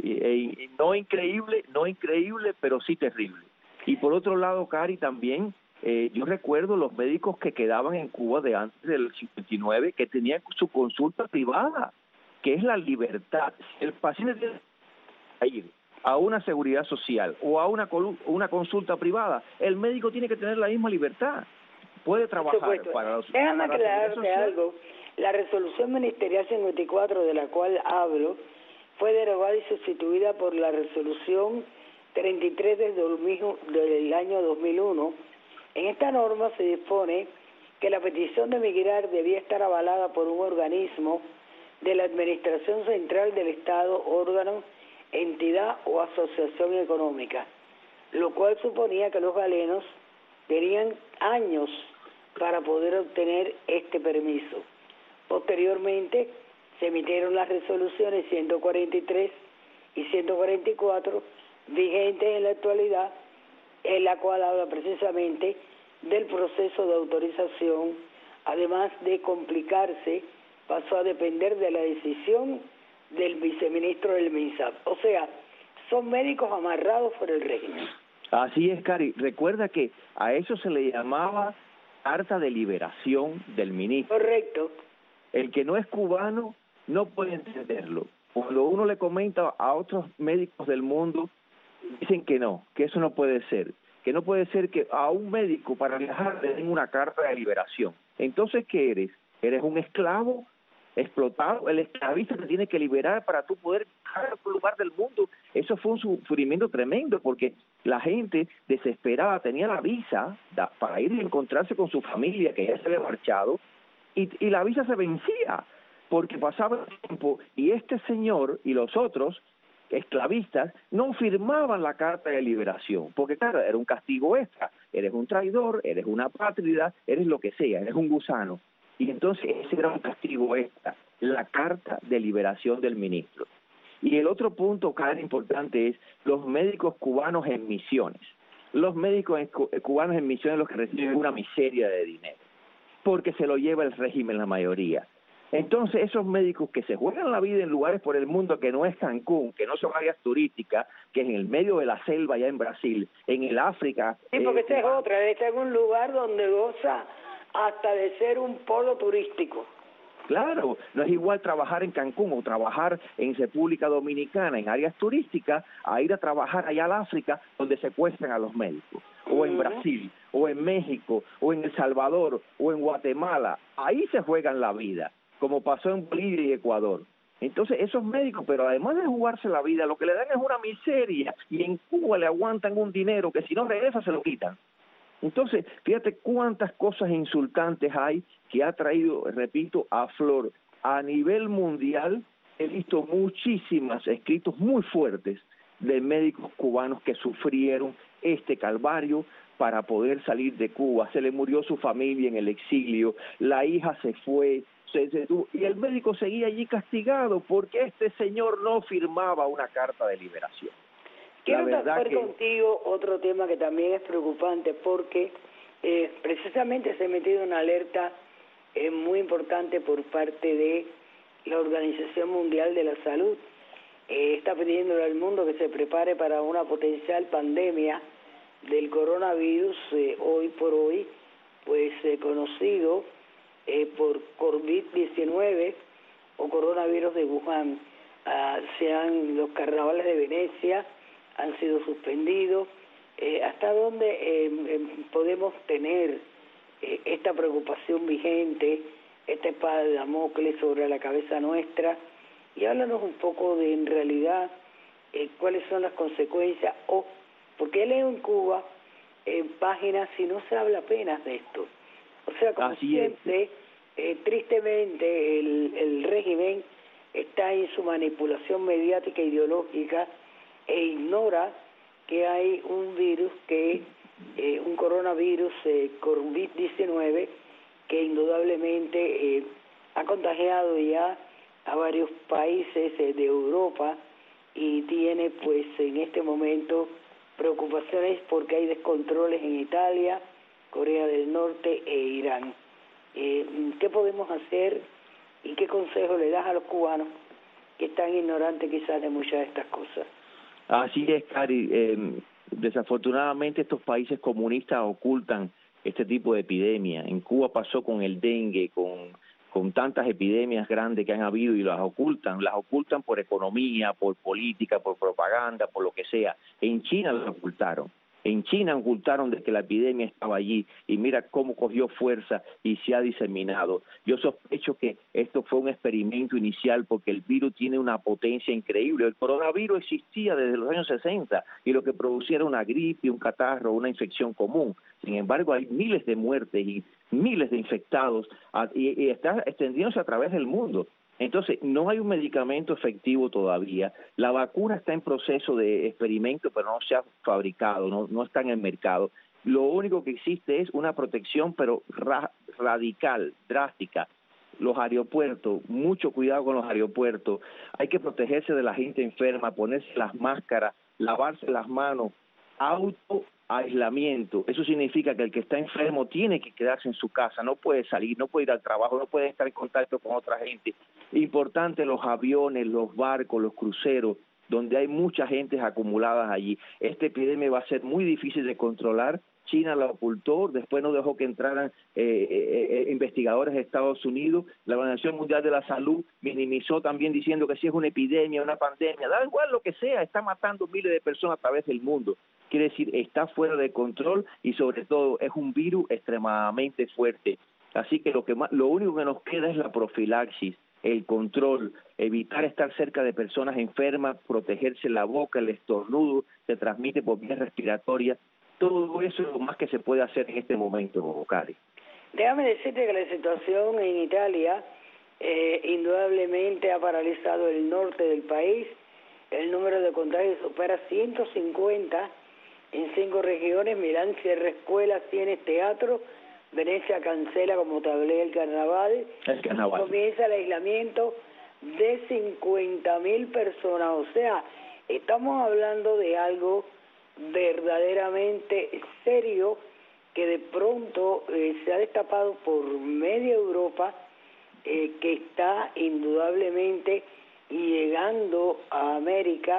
Speaker 8: e, e, no increíble, no increíble, pero sí terrible. Y por otro lado, Cari, también, eh, yo recuerdo los médicos que quedaban en Cuba de antes del cincuenta y nueve, que tenían su consulta privada, que es la libertad. El paciente tiene que ir a una seguridad social o a una, una consulta privada, el médico tiene que tener la misma libertad. Puede trabajar para los...
Speaker 2: Déjame aclararte algo. La resolución ministerial cincuenta y cuatro de la cual hablo fue derogada y sustituida por la resolución treinta y tres del, del año dos mil uno. En esta norma se dispone que la petición de emigrar debía estar avalada por un organismo de la Administración Central del Estado, órgano, entidad o asociación económica, lo cual suponía que los galenos tenían años para poder obtener este permiso. Posteriormente se emitieron las resoluciones ciento cuarenta y tres y ciento cuarenta y cuatro vigentes en la actualidad, en la cual habla precisamente del proceso de autorización. Además de complicarse, pasó a depender de la decisión del viceministro del MINSAP. O sea, son médicos amarrados por el régimen.
Speaker 8: Así es, Cari. Recuerda que a eso se le llamaba carta de liberación del ministro.
Speaker 2: Correcto.
Speaker 8: El que no es cubano no puede entenderlo. Cuando uno le comenta a otros médicos del mundo, dicen que no, que eso no puede ser, que no puede ser que a un médico para viajar le den una carta de liberación. Entonces, ¿qué eres? ¿Eres un esclavo explotado? El esclavista te tiene que liberar para tú poder viajar a otro lugar del mundo. Eso fue un sufrimiento tremendo porque la gente desesperada tenía la visa para ir y encontrarse con su familia que ya se había marchado y, y la visa se vencía porque pasaba el tiempo y este señor y los otros esclavistas no firmaban la carta de liberación, porque claro, era un castigo extra, eres un traidor, eres una apátrida, eres lo que sea, eres un gusano, y entonces ese era un castigo extra, la carta de liberación del ministro. Y el otro punto, Karen, importante es los médicos cubanos en misiones. Los médicos cubanos en misiones los que reciben una miseria de dinero, porque se lo lleva el régimen la mayoría. Entonces, esos médicos que se juegan la vida en lugares por el mundo que no es Cancún, que no son áreas turísticas, que es en el medio de la selva allá en Brasil, en el África...
Speaker 2: Sí, porque
Speaker 8: eh,
Speaker 2: esta es otra, esta es un lugar donde goza hasta de ser un polo turístico.
Speaker 8: Claro, no es igual trabajar en Cancún o trabajar en República Dominicana, en áreas turísticas, a ir a trabajar allá al África, donde secuestran a los médicos, o en Brasil, o en México, o en El Salvador, o en Guatemala. Ahí se juegan la vida, como pasó en Bolivia y Ecuador. Entonces, esos médicos, pero además de jugarse la vida, lo que le dan es una miseria, y en Cuba le aguantan un dinero que si no regresa se lo quitan. Entonces, fíjate cuántas cosas insultantes hay que ha traído, repito, a flor. A nivel mundial he visto muchísimos escritos muy fuertes de médicos cubanos que sufrieron este calvario para poder salir de Cuba. Se le murió su familia en el exilio, la hija se fue, se, se, y el médico seguía allí castigado porque este señor no firmaba una carta de liberación.
Speaker 2: Quiero tocar que... contigo otro tema que también es preocupante porque eh, precisamente se ha metido una alerta eh, muy importante por parte de la Organización Mundial de la Salud. Eh, está pidiéndole al mundo que se prepare para una potencial pandemia del coronavirus, eh, hoy por hoy, pues eh, conocido eh, por COVID diecinueve o coronavirus de Wuhan. Ah, sean los carnavales de Venecia, han sido suspendidos. Eh, ¿Hasta dónde eh, eh, podemos tener eh, esta preocupación vigente, esta espada de Damocles sobre la cabeza nuestra? Y háblanos un poco de, en realidad, eh, cuáles son las consecuencias, o, porque leo en Cuba en páginas y no se habla apenas de esto. O sea, como
Speaker 8: Así
Speaker 2: siempre, eh, tristemente, el, el régimen está en su manipulación mediática e ideológica e ignora que hay un virus que, eh, un coronavirus eh, COVID diecinueve que indudablemente eh, ha contagiado ya a varios países eh, de Europa y tiene pues en este momento preocupaciones porque hay descontroles en Italia, Corea del Norte e Irán. Eh, ¿Qué podemos hacer y qué consejo le das a los cubanos que están ignorantes quizás de muchas de estas cosas?
Speaker 8: Así es, Cari. Eh, desafortunadamente estos países comunistas ocultan este tipo de epidemia. En Cuba pasó con el dengue, con, con tantas epidemias grandes que han habido y las ocultan. Las ocultan por economía, por política, por propaganda, por lo que sea. En China las ocultaron. En China ocultaron de que la epidemia estaba allí y mira cómo cogió fuerza y se ha diseminado. Yo sospecho que esto fue un experimento inicial porque el virus tiene una potencia increíble. El coronavirus existía desde los años sesenta y lo que producía era una gripe, un catarro, una infección común. Sin embargo, hay miles de muertes y miles de infectados y, y está extendiéndose a través del mundo. Entonces, no hay un medicamento efectivo todavía. La vacuna está en proceso de experimento, pero no se ha fabricado, no, no está en el mercado. Lo único que existe es una protección, pero ra radical, drástica. Los aeropuertos, mucho cuidado con los aeropuertos. Hay que protegerse de la gente enferma, ponerse las máscaras, lavarse las manos, auto aislamiento. Eso significa que el que está enfermo tiene que quedarse en su casa, no puede salir, no puede ir al trabajo, no puede estar en contacto con otra gente. Importante los aviones, los barcos, los cruceros, donde hay mucha gente acumuladas allí. Esta epidemia va a ser muy difícil de controlar. China la ocultó, después no dejó que entraran eh, eh, investigadores de Estados Unidos. La Organización Mundial de la Salud minimizó también diciendo que si es una epidemia, una pandemia, da igual lo que sea, está matando miles de personas a través del mundo. Quiere decir, está fuera de control y sobre todo es un virus extremadamente fuerte. Así que lo que más, lo único que nos queda es la profilaxis, el control, evitar estar cerca de personas enfermas, protegerse la boca, el estornudo, se transmite por vías respiratorias. Todo eso es lo más que se puede hacer en este momento, Cari.
Speaker 2: Déjame decirte que la situación en Italia eh, indudablemente ha paralizado el norte del país. El número de contagios supera ciento cincuenta en cinco regiones. Milán cierra escuelas, cines, teatros. Venecia cancela, como te hablé, el carnaval.
Speaker 8: El carnaval.
Speaker 2: Comienza el aislamiento de cincuenta mil personas. O sea, estamos hablando de algo verdaderamente serio que de pronto eh, se ha destapado por media Europa eh, que está indudablemente llegando a América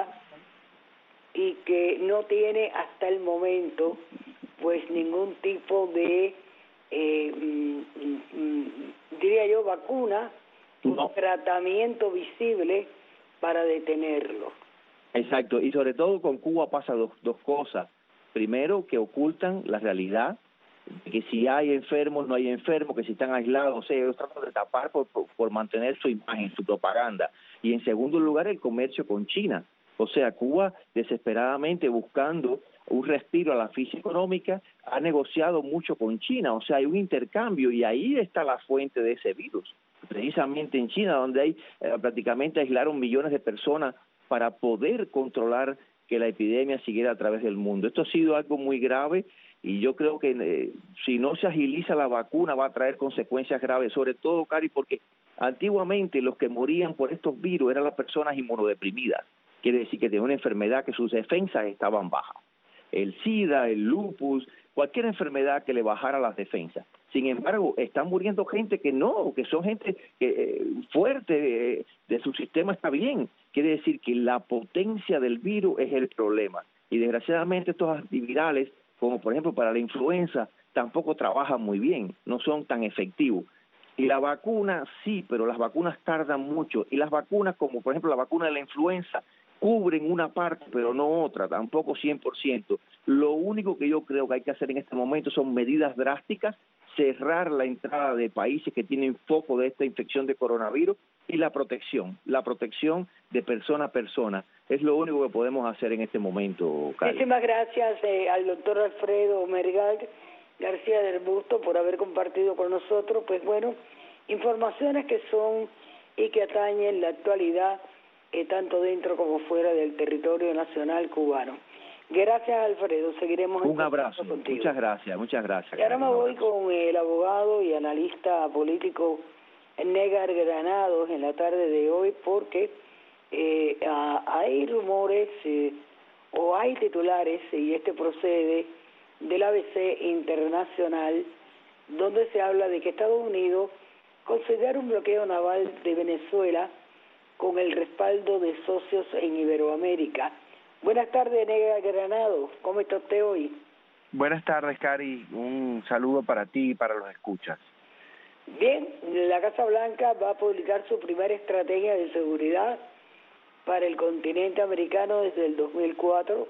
Speaker 2: y que no tiene hasta el momento pues ningún tipo de eh, mm, mm, diría yo vacuna
Speaker 8: no.
Speaker 2: o tratamiento visible para detenerlo.
Speaker 8: Exacto, y sobre todo con Cuba pasa dos, dos cosas. Primero, que ocultan la realidad, que si hay enfermos, no hay enfermos, que si están aislados, o sea, ellos tratan de tapar por, por, por mantener su imagen, su propaganda. Y en segundo lugar, el comercio con China. O sea, Cuba, desesperadamente buscando un respiro a la crisis económica, ha negociado mucho con China. O sea, hay un intercambio y ahí está la fuente de ese virus. Precisamente en China, donde hay eh, prácticamente aislaron millones de personas para poder controlar que la epidemia siguiera a través del mundo. Esto ha sido algo muy grave y yo creo que eh, si no se agiliza la vacuna va a traer consecuencias graves, sobre todo, Cari, porque antiguamente los que morían por estos virus eran las personas inmunodeprimidas, quiere decir que tenían una enfermedad que sus defensas estaban bajas. El SIDA, el lupus, cualquier enfermedad que le bajara las defensas. Sin embargo, están muriendo gente que no, que son gente eh, fuerte, eh, de su sistema está bien. Quiere decir que la potencia del virus es el problema. Y desgraciadamente estos antivirales, como por ejemplo para la influenza, tampoco trabajan muy bien, no son tan efectivos. Y la vacuna sí, pero las vacunas tardan mucho. Y las vacunas, como por ejemplo la vacuna de la influenza, cubren una parte, pero no otra, tampoco cien por ciento. Lo único que yo creo que hay que hacer en este momento son medidas drásticas, cerrar la entrada de países que tienen foco de esta infección de coronavirus y la protección, la protección de persona a persona. Es lo único que podemos hacer en este momento, Cari.
Speaker 2: Muchísimas gracias eh, al doctor Alfredo Mergal García del Busto por haber compartido con nosotros, pues bueno, informaciones que son y que atañen la actualidad eh, tanto dentro como fuera del territorio nacional cubano. Gracias, Alfredo, seguiremos
Speaker 8: un abrazo contigo. Muchas gracias, muchas gracias.
Speaker 2: Y ahora me voy con el abogado y analista político Negar Granados en la tarde de hoy porque eh, a, hay rumores eh, o hay titulares, y este procede del A B C Internacional, donde se habla de que Estados Unidos considera un bloqueo naval de Venezuela con el respaldo de socios en Iberoamérica. Buenas tardes, Negar Granados. ¿Cómo está usted hoy?
Speaker 9: Buenas tardes, Cari. Un saludo para ti y para los escuchas.
Speaker 2: Bien, la Casa Blanca va a publicar su primera estrategia de seguridad para el continente americano desde el dos mil cuatro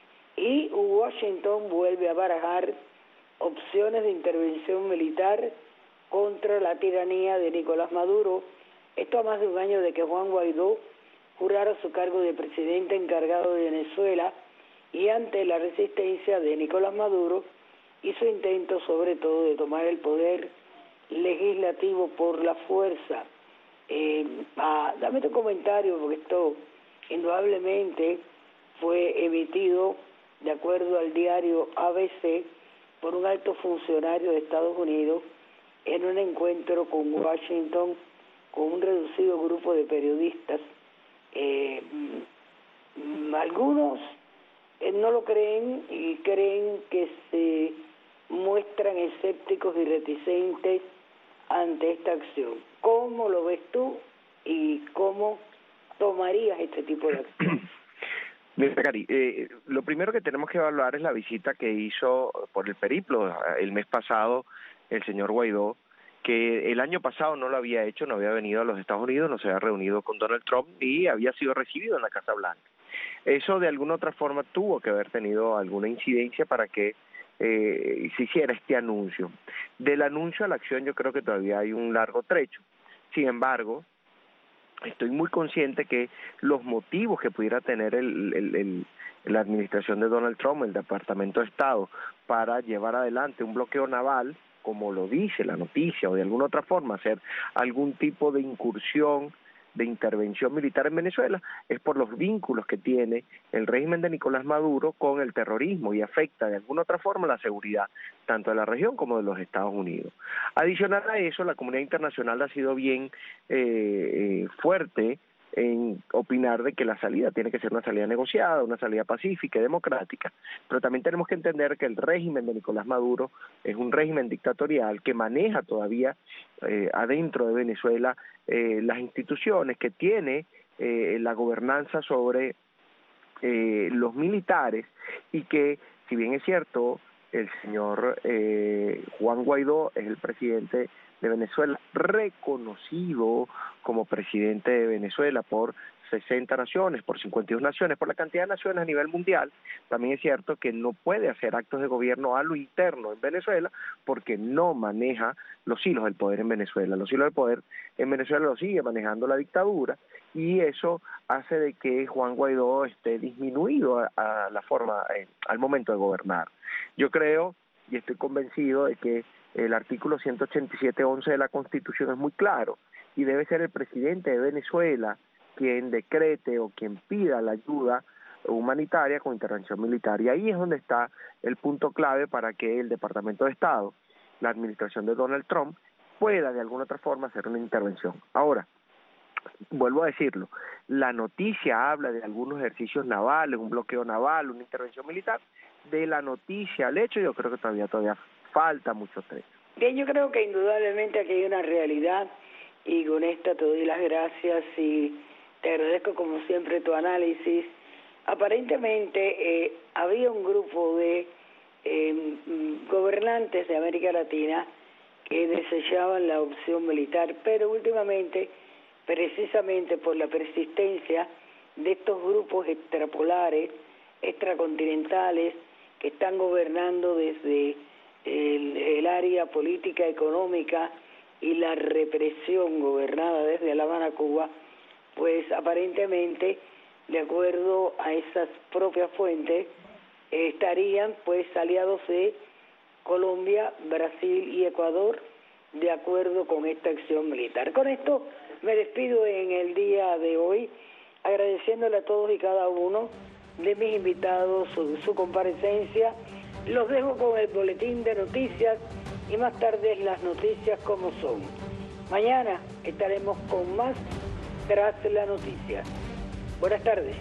Speaker 2: y Washington vuelve a barajar opciones de intervención militar contra la tiranía de Nicolás Maduro. Esto a más de un año de que Juan Guaidó jurara su cargo de presidente encargado de Venezuela y ante la resistencia de Nicolás Maduro y su intento sobre todo de tomar el poder legislativo por la fuerza. Eh, ah, dame tu comentario porque esto indudablemente fue emitido de acuerdo al diario A B C por un alto funcionario de Estados Unidos en un encuentro con Washington con un reducido grupo de periodistas. Eh, algunos eh, no lo creen y creen que se muestran escépticos y reticentes ante esta acción. ¿Cómo lo ves tú y cómo tomarías este tipo de acción?
Speaker 9: Mira, Cari, eh, lo primero que tenemos que evaluar es la visita que hizo por el periplo el mes pasado el señor Guaidó, que el año pasado no lo había hecho, no había venido a los Estados Unidos, no se había reunido con Donald Trump y había sido recibido en la Casa Blanca. Eso de alguna otra forma tuvo que haber tenido alguna incidencia para que eh, se hiciera este anuncio. Del anuncio a la acción yo creo que todavía hay un largo trecho. Sin embargo, estoy muy consciente que los motivos que pudiera tener el, el, el, la administración de Donald Trump, el Departamento de Estado, para llevar adelante un bloqueo naval, como lo dice la noticia, o de alguna otra forma hacer algún tipo de incursión, de intervención militar en Venezuela, es por los vínculos que tiene el régimen de Nicolás Maduro con el terrorismo y afecta de alguna otra forma la seguridad tanto de la región como de los Estados Unidos. Adicional a eso, la comunidad internacional ha sido bien eh, eh, fuerte en opinar de que la salida tiene que ser una salida negociada, una salida pacífica y democrática, pero también tenemos que entender que el régimen de Nicolás Maduro es un régimen dictatorial que maneja todavía eh, adentro de Venezuela eh, las instituciones, que tiene eh, la gobernanza sobre eh, los militares, y que, si bien es cierto, el señor eh, Juan Guaidó es el presidente de Venezuela, reconocido como presidente de Venezuela por sesenta naciones, por cincuenta y dos naciones, por la cantidad de naciones a nivel mundial, también es cierto que no puede hacer actos de gobierno a lo interno en Venezuela porque no maneja los hilos del poder en Venezuela. Los hilos del poder en Venezuela los sigue manejando la dictadura, y eso hace de que Juan Guaidó esté disminuido a, a la forma, eh, al momento de gobernar. Yo creo y estoy convencido de que el artículo ciento ochenta y siete punto once de la Constitución es muy claro, y debe ser el presidente de Venezuela quien decrete o quien pida la ayuda humanitaria con intervención militar. Y ahí es donde está el punto clave para que el Departamento de Estado, la administración de Donald Trump, pueda de alguna otra forma hacer una intervención. Ahora, vuelvo a decirlo, la noticia habla de algunos ejercicios navales, un bloqueo naval, una intervención militar. De la noticia al hecho, yo creo que todavía todavía falta mucho trecho.
Speaker 2: Bien, yo creo que indudablemente aquí hay una realidad, y con esta te doy las gracias y te agradezco como siempre tu análisis. Aparentemente eh, había un grupo de eh, gobernantes de América Latina que desechaban la opción militar, pero últimamente, precisamente por la persistencia de estos grupos extrapolares, extracontinentales, que están gobernando desde el, el área política, económica y la represión gobernada desde La Habana, Cuba, pues aparentemente, de acuerdo a esas propias fuentes, eh, estarían pues aliados de Colombia, Brasil y Ecuador, de acuerdo con esta acción militar. Con esto me despido en el día de hoy, agradeciéndole a todos y cada uno de mis invitados su, su comparecencia. Los dejo con el boletín de noticias y más tarde las noticias como son. Mañana estaremos con más Tras la Noticia. Buenas tardes.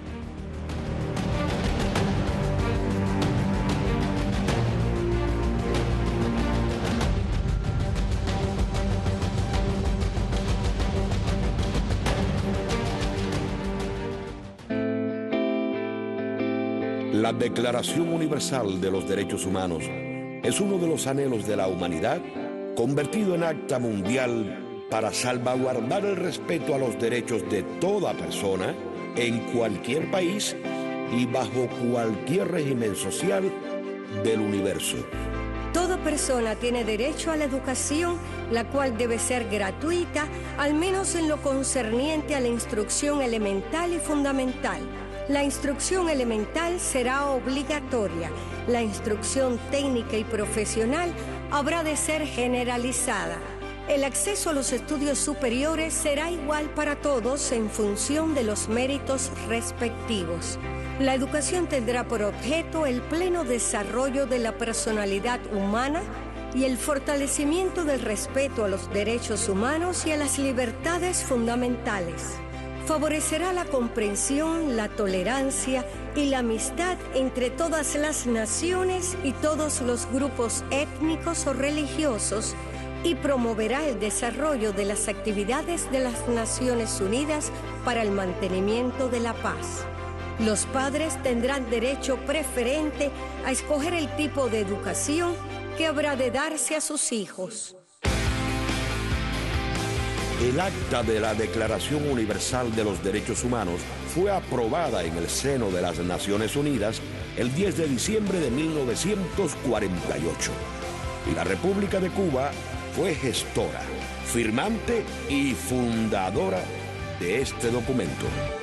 Speaker 5: La Declaración Universal de los Derechos Humanos es uno de los anhelos de la humanidad convertido en acta mundial para salvaguardar el respeto a los derechos de toda persona en cualquier país y bajo cualquier régimen social del universo.
Speaker 10: Toda persona tiene derecho a la educación, la cual debe ser gratuita, al menos en lo concerniente a la instrucción elemental y fundamental. La instrucción elemental será obligatoria. La instrucción técnica y profesional habrá de ser generalizada. El acceso a los estudios superiores será igual para todos en función de los méritos respectivos. La educación tendrá por objeto el pleno desarrollo de la personalidad humana y el fortalecimiento del respeto a los derechos humanos y a las libertades fundamentales. Favorecerá la comprensión, la tolerancia y la amistad entre todas las naciones y todos los grupos étnicos o religiosos, y promoverá el desarrollo de las actividades de las Naciones Unidas para el mantenimiento de la paz. Los padres tendrán derecho preferente a escoger el tipo de educación que habrá de darse a sus hijos.
Speaker 5: El acta de la Declaración Universal de los Derechos Humanos fue aprobada en el seno de las Naciones Unidas el diez de diciembre de mil novecientos cuarenta y ocho. Y la República de Cuba fue gestora, firmante y fundadora de este documento.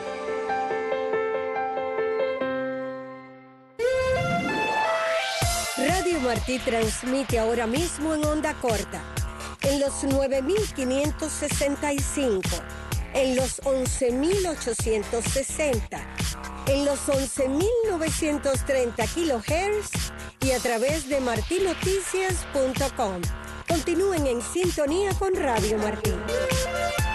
Speaker 10: Radio Martí transmite ahora mismo en onda corta, en los nueve mil quinientos sesenta y cinco, en los once mil ochocientos sesenta, en los once mil novecientos treinta kilohertz y a través de marti noticias punto com. Continúen en sintonía con Radio Martí.